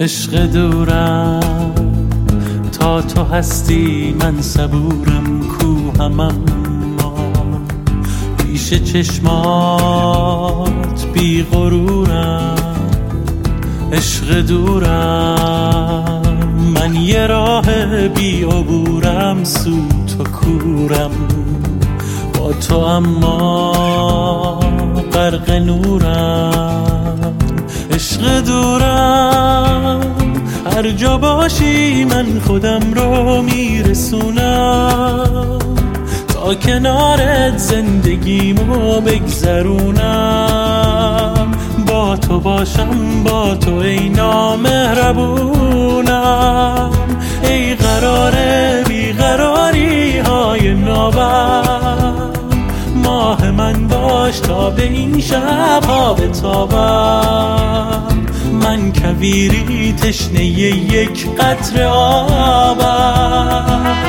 عشق دورم تا تو هستی من صبورم کوهم، اما پیش چشمات بی غرورم. عشق دورم من یه راه بی عبورم، سو تو کورم با تو اما غرق نورم. عشق دورم هر جا باشی من خودم رو میرسونم، تا کنارت زندگیمو بگذرونم. با تو باشم با تو ای نامهربونم، ای قرار بیقراری های نابم. ماه من باش تا به این شب ها بتابم، من کویری تشنه یک قطره آبم.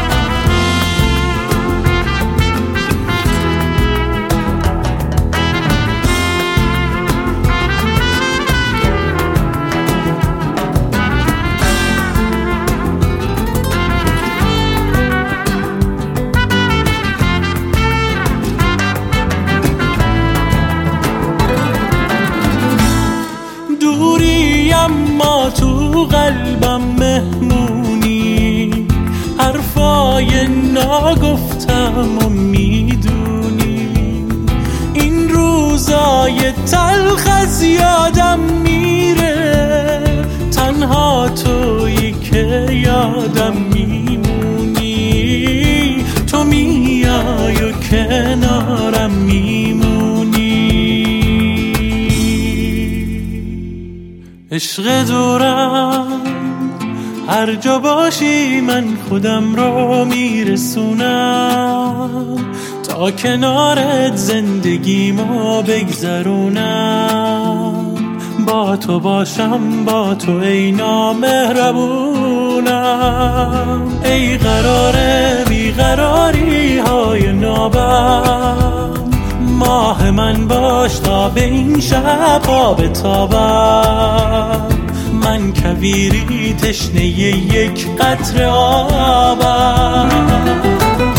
اما تو قلبم مهمونی، حرفای ناگفتم و میدونی. این روزای تلخ از یادم میره، تنها تویی که یادم میمونی. تو میای و کنارم میمونی. عشق دورم هر جا باشی من خودم رو میرسونم، تا کنارت زندگیمو بگذرونم. با تو باشم با تو ای نامهربونم، ای قرار بیقراری های نابم. ماه من باش تا به این شب ها بتابم، من کویری تشنه یک قطره آبم.